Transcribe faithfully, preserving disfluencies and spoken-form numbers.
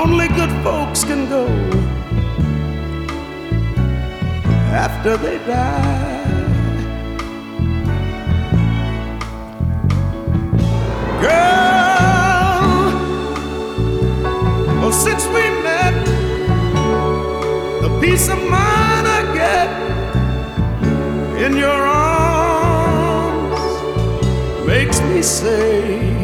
only good folks can go after they die. Girl, well, since we met, the peace of mind I get in your arms makes me say,